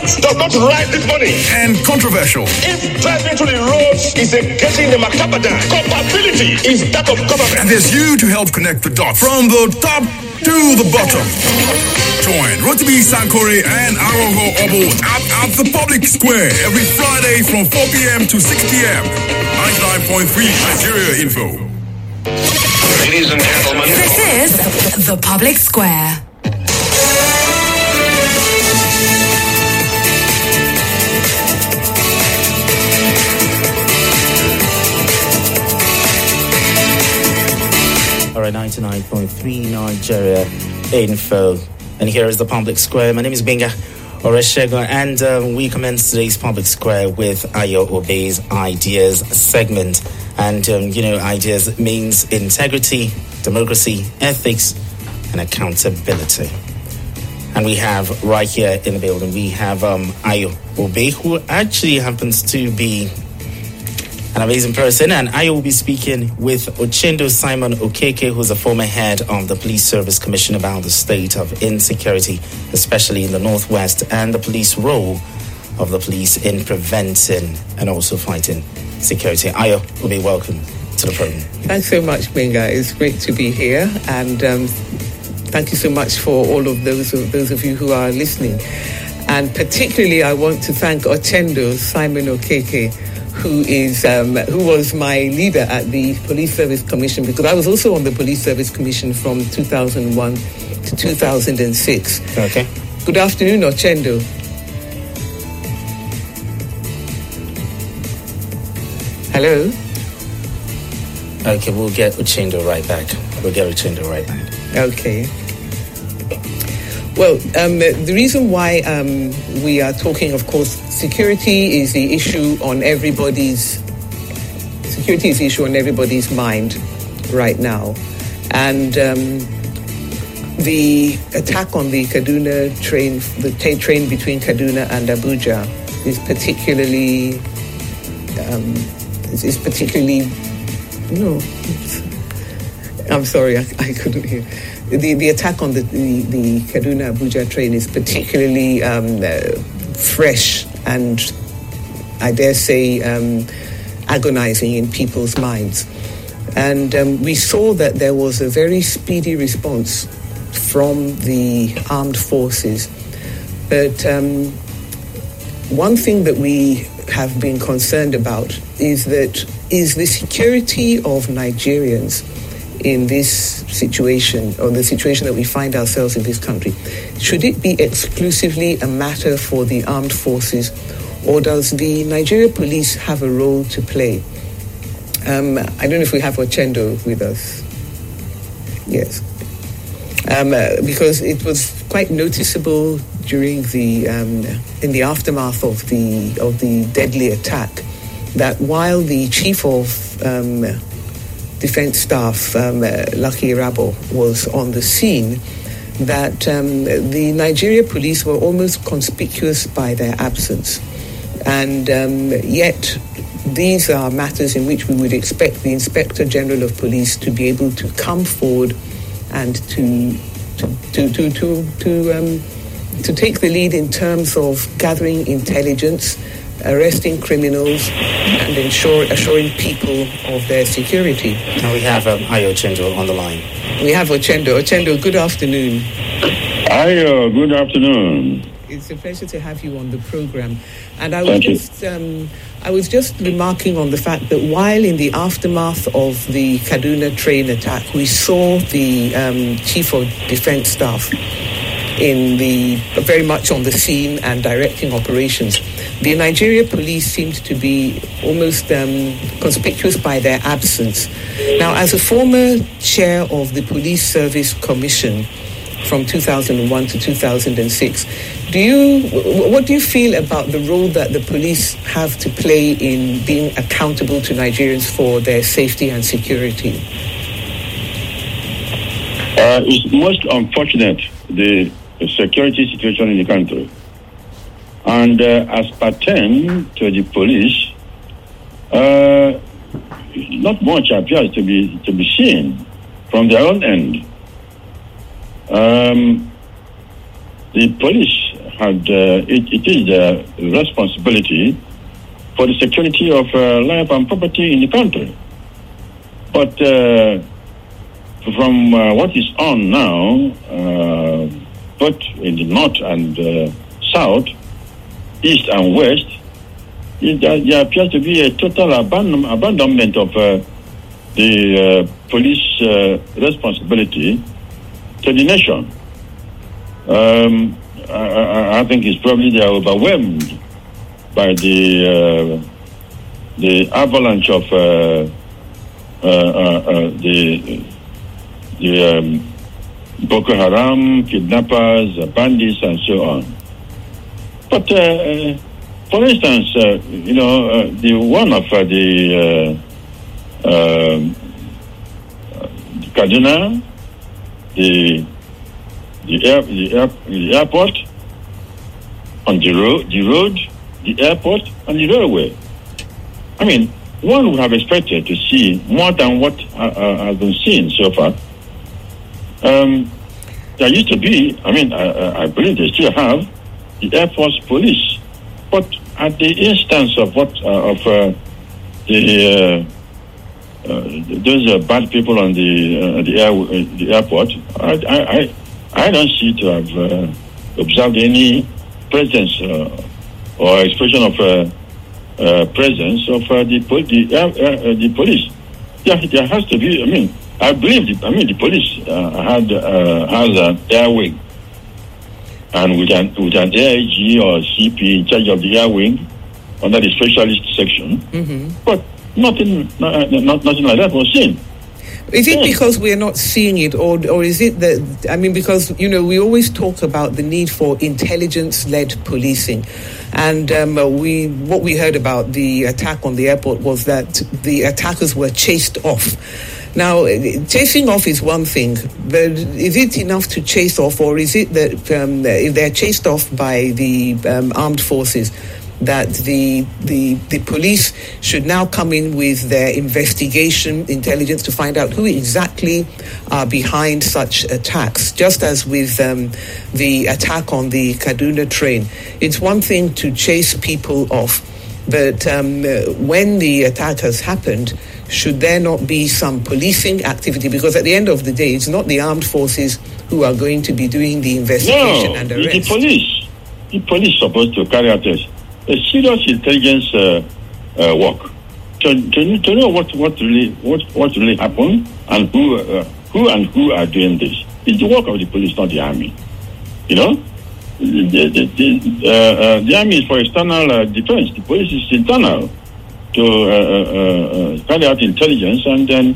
Tax does not rise this morning. And controversial. If driving to the roads is a getting the Makabadan, culpability is that of government. And there's you to help connect the dots from the top to the bottom. Join Rotimi Sankore and Aroho Obo at the Public Square every Friday from 4 p.m. to 6 p.m. 99.3 Nigeria Info. Ladies and gentlemen, this is the Public Square. All right, 99.3 Nigeria Info. And here is the Public Square. My name is Benga Oreshego, and we commence today's Public Square with Ayo Obe's Ideas segment. And, ideas means integrity, democracy, ethics, and accountability. And we have right here in the building, we have Ayo Obe, who actually happens to be an amazing person. And I will be speaking with Ochendo Simon Okeke, who's a former head of the Police Service Commission, about the state of insecurity, especially in the Northwest, and the police role of the police in preventing and also fighting security. Ayo Obe, welcome to the program. Thanks so much, Benga. It's great to be here, and thank you so much for all of those of you who are listening. And particularly, I want to thank Ochendo Simon Okeke, who was my leader at the Police Service Commission, because I was also on the Police Service Commission from 2001 to 2006. Okay. Good afternoon, Ochendo. Hello? Okay, we'll get Ochendo right back. Okay. Well, the reason why we are talking, of course, security is the issue on everybody's mind right now, and the attack on the Kaduna train, the train between Kaduna and Abuja, is particularly. No, I'm sorry, I couldn't hear. The attack on the Kaduna Abuja train is particularly fresh and, I dare say, agonizing in people's minds. And we saw that there was a very speedy response from the armed forces. But one thing that we have been concerned about is the security of Nigerians in this situation, or the situation that we find ourselves in this country. Should it be exclusively a matter for the armed forces, or does the Nigeria police have a role to play? I don't know if we have Ochendo with us. Yes. Because it was quite noticeable during in the aftermath of the deadly attack, that while the chief of Defense Staff, Lucky Rabo, was on the scene, that the Nigeria police were almost conspicuous by their absence. And yet, these are matters in which we would expect the Inspector General of Police to be able to come forward and to take the lead in terms of gathering intelligence, arresting criminals, and assuring people of their security. Now we have Ayo Ochendo on the line. We have Ochendo. Ochendo, good afternoon. Ayo, good afternoon. It's a pleasure to have you on the program. And I was just remarking on the fact that while in the aftermath of the Kaduna train attack, we saw the Chief of Defense Staff very much on the scene and directing operations, the Nigeria police seemed to be almost conspicuous by their absence. Now, as a former chair of the Police Service Commission from 2001 to 2006, what do you feel about the role that the police have to play in being accountable to Nigerians for their safety and security? It's most unfortunate, the security situation in the country. And as pertains to the police, not much appears to be seen from their own end. The police it is the responsibility for the security of life and property in the country. But from what is on now, both in the north and south, east and west, there appears to be a total abandonment of the police responsibility to the nation. I think it's probably they are overwhelmed by the avalanche of the Boko Haram, kidnappers, bandits, and so on. But for instance, the one of the Kaduna, the airport, on the road, the airport, and the railway. I mean, one would have expected to see more than what has been seen so far. There used to be, I believe they still have, the Air Force Police, but at the instance of those bad people on the airport, I don't see to have observed any presence or expression of presence of the police. Yeah, there has to be. I believe the police has an air wing, and with an AIG or CP in charge of the air wing under the specialist section. Mm-hmm. But nothing like that was seen. Is it because we're not seeing it, or is it that, because, we always talk about the need for intelligence-led policing. And what we heard about the attack on the airport was that the attackers were chased off. Now, chasing off is one thing, but is it enough to chase off, or is it that if they're chased off by the armed forces, that the police should now come in with their investigation intelligence to find out who exactly are behind such attacks? Just as with the attack on the Kaduna train, it's one thing to chase people off, but when the attack has happened, should there not be some policing activity? Because at the end of the day, it's not the armed forces who are going to be doing the investigation and arrest. The police supposed to carry out a serious intelligence work to know what really happened and who are doing this. It's the work of the police, not the army. The army is for external defense. The police is internal to carry out intelligence and then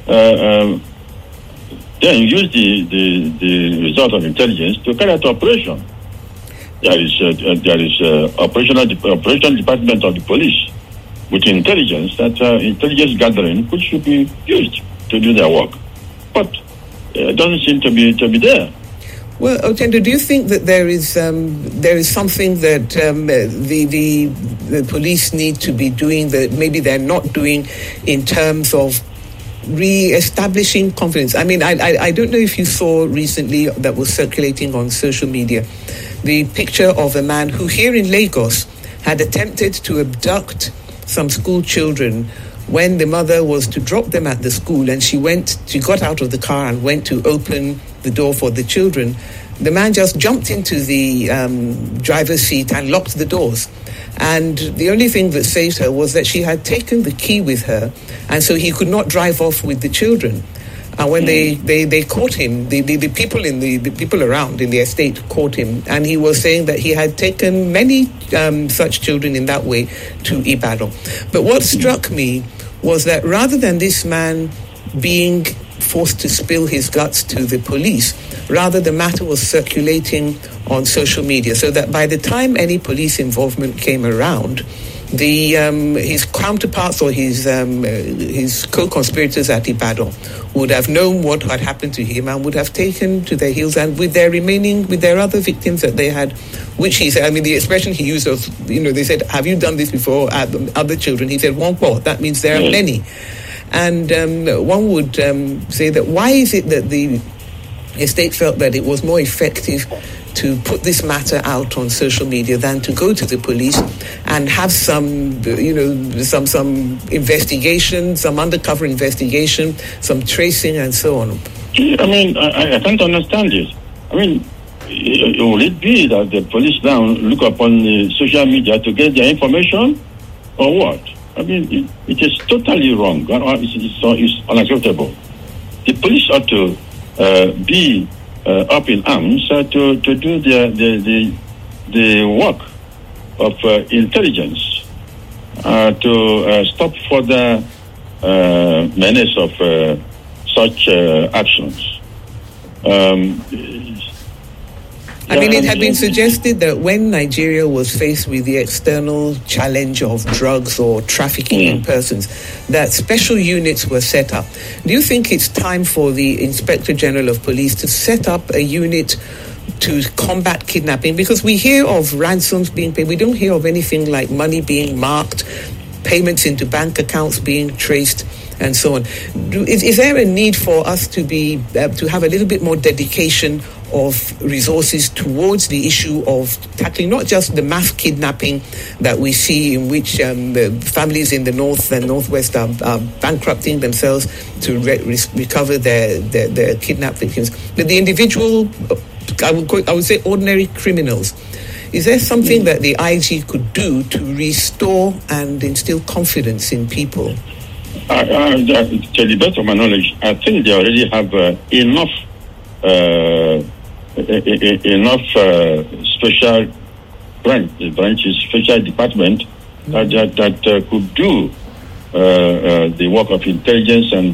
use the result of intelligence to carry out operation. There is operational department of the police with intelligence intelligence gathering, which should be used to do their work, but it doesn't seem to be there. Well, Otendo, do you think that there is something that the police need to be doing that maybe they're not doing in terms of re-establishing confidence? I don't know if you saw recently that was circulating on social media, the picture of a man who here in Lagos had attempted to abduct some school children when the mother was to drop them at the school, and she got out of the car and went to open the door for the children. The man just jumped into the driver's seat and locked the doors. And the only thing that saved her was that she had taken the key with her, and so he could not drive off with the children. And when they caught him, the people around in the estate caught him, and he was saying that he had taken many such children in that way to Ibadan. But what struck me was that rather than this man being forced to spill his guts to the police, rather the matter was circulating on social media, so that by the time any police involvement came around, his counterparts or his co-conspirators at Ibadan would have known what had happened to him and would have taken to their heels, and with their other victims that they had, which he said, the expression he used was, they said, have you done this before at other children? He said, one more. That means there are many. And one would say that why is it that the estate felt that it was more effective to put this matter out on social media than to go to the police and have some investigation, some undercover investigation, some tracing and so on? I mean, I can't understand this. I mean, will it be that the police now look upon the social media to get their information, or what? I mean, it is totally wrong. It's unacceptable. The police ought to be up in arms to do the work of intelligence to stop further menace of such actions. It had been suggested that when Nigeria was faced with the external challenge of drugs or trafficking in persons, that special units were set up. Do you think it's time for the Inspector General of Police to set up a unit to combat kidnapping? Because we hear of ransoms being paid. We don't hear of anything like money being marked, payments into bank accounts being traced, and so on. Is there a need for us to to have a little bit more dedication of resources towards the issue of tackling not just the mass kidnapping that we see, in which families in the north and northwest are bankrupting themselves to recover their kidnapped victims, but the individual, I would say ordinary criminals? Is there something that the IG could do to restore and instill confidence in people? To the best of my knowledge, I think they already have enough special branches, special department that could do the work of intelligence and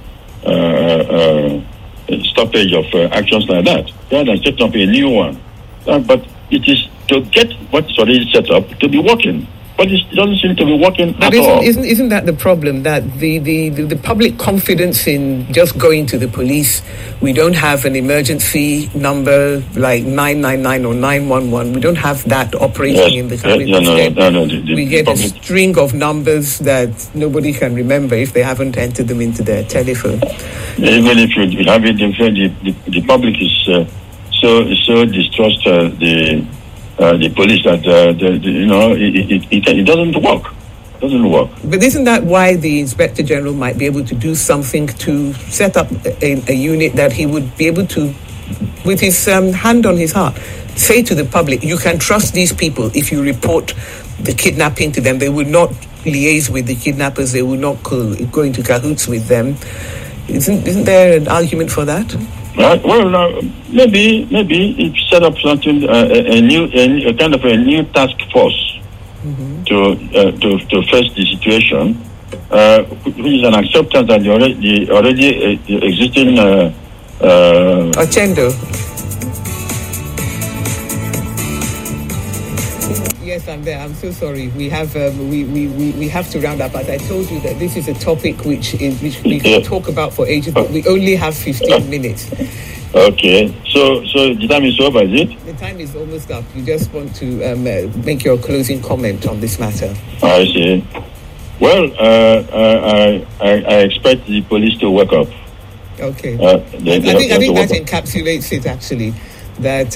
stoppage of actions like that, rather than set up a new one. But it is to get what's already set up to be working. But it doesn't seem to be working at all. Isn't that the problem? That the public confidence in just going to the police, we don't have an emergency number like 999 or 911. We don't have that operating in the country. We get a string of numbers that nobody can remember if they haven't entered them into their telephone. Even if you have it, the public is so distrust the police that it doesn't work. But isn't that why the Inspector General might be able to do something to set up a unit that he would be able to, with his hand on his heart, say to the public, you can trust these people. If you report the kidnapping to them, they will not liaise with the kidnappers. They will not go into cahoots with them. Isn't there an argument for that? Maybe it set up something, a kind of a new task force to face the situation, which is an acceptance that the already existing. Ochendo. Yes, I'm there. I'm so sorry. We have we have to round up. As I told you, that this is a topic which we can talk about for ages, but we only have 15 minutes. Okay. So the time is over, is it? The time is almost up. You just want to make your closing comment on this matter. I see. Well, I expect the police to wake up. Okay. I think that encapsulates it, actually. That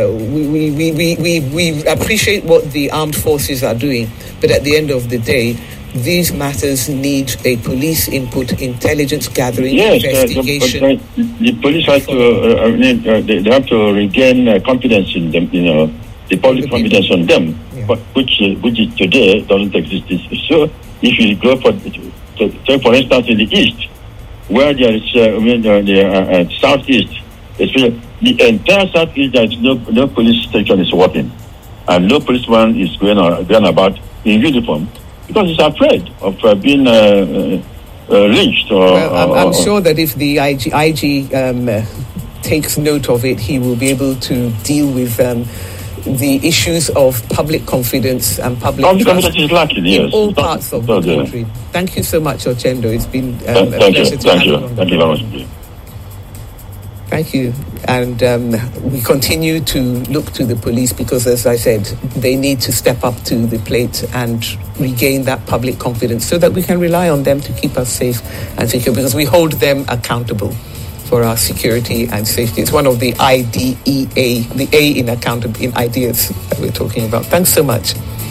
we appreciate what the armed forces are doing, but at the end of the day, these matters need a police input, intelligence gathering, investigation. The police have to they have to regain confidence in them, the public confidence on them, which today doesn't exist. So if you go for instance in the east, where there is the southeast, especially the entire southeast, there is no police station is working, and no policeman is going about in uniform, because he's afraid of being lynched. I'm sure that if the IG takes note of it, he will be able to deal with the issues of public confidence and public trust is lacking, in all parts of the country. Thank you so much, Ochendo. It's been a pleasure to have you on. Thank you very much. Thank you. And we continue to look to the police because, as I said, they need to step up to the plate and regain that public confidence so that we can rely on them to keep us safe and secure, because we hold them accountable. for our security and safety. It's one of the IDEA, the A in ideas that we're talking about. Thanks so much.